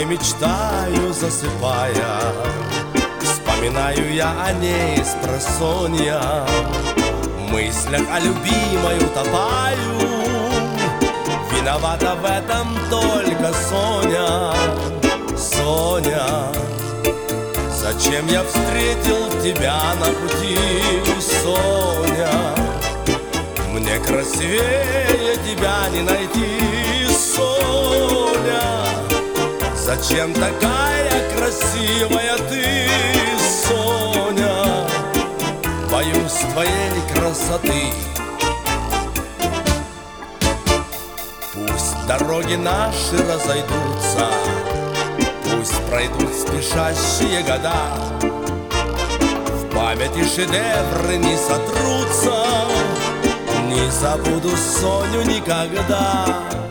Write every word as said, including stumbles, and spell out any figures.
ней мечтаю, засыпая. Вспоминаю я о ней спросонья, в мыслях о любимой утопаю. Виновата в этом только Соня, Соня. Зачем я встретил тебя на пути, Соня? Мне красивее тебя не найти, Соня. Зачем такая красивая ты, Соня? Боюсь твоей красоты. Пусть дороги наши разойдутся, пусть пройдут спешащие года, в памяти шедевры не сотрутся, не забуду Соню никогда.